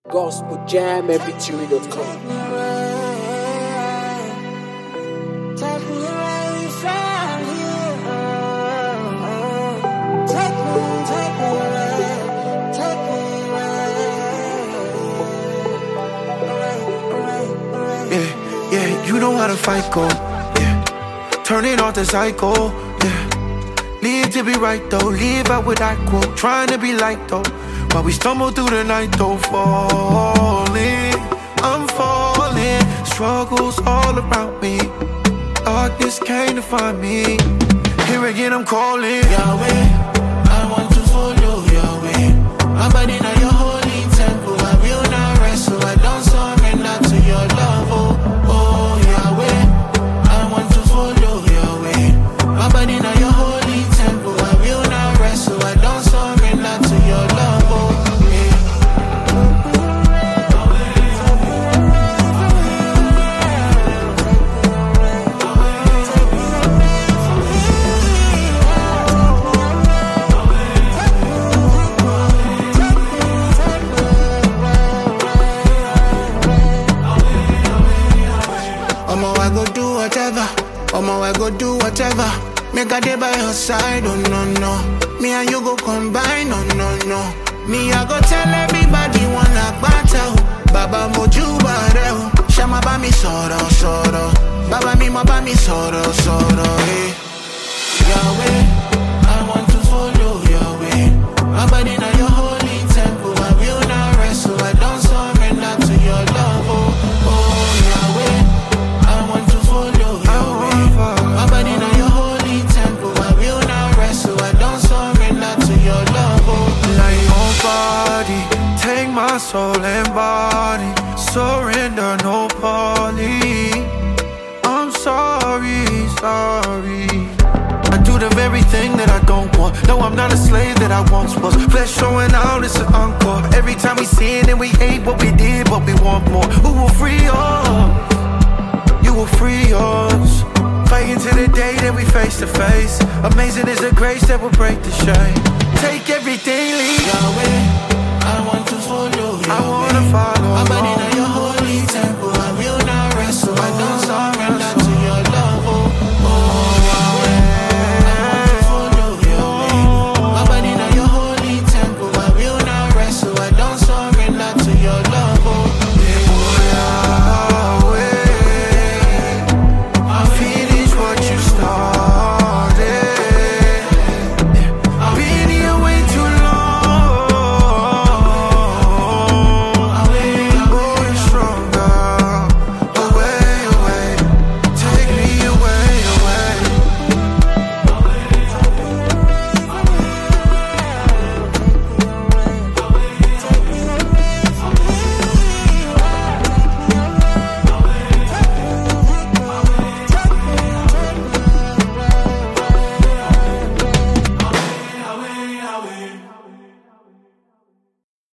gospeljamfb3.com. You know how to fight, go, yeah. Turn it off the cycle, yeah. Leave to be right, though. Leave out with that quote. Trying to be light, though. While we stumble through the night, though. Falling, I'm falling. Struggles all around me. Darkness came to find me. Here again, I'm calling Yahweh, I want to follow Yahweh. My body now your holy temple. I will not rest, so I don't surrender to your love, oh. I go do whatever. Make a day by your side, oh no, no. Me and you go combine, oh no, no. Me, I go tell everybody wanna battle. Baba moju bareo. Shama ba mi soro, soro. Baba mi ma ba mi soro, soro, eh. Yahweh, I want to follow Yahweh. My body now your holy temple. I will not rest, so I don't surrender to your love, oh, oh Yahweh. I want to follow Yahweh. My body now your holy temple. I will not rest, so I don't surrender to your love, oh. Like your body, take my soul and body. Surrender, no poly. I'm sorry, sorry. I do the very thing that I don't want. No, I'm not a slave that I once was. Flesh showing out, it's an encore. Every time we sin and we hate what we did, but we want more. Who will free us? You will free us. Fighting to the day that we face to face. Amazing is the grace that will break the shame. Take everything, leave Yahweh, I want to follow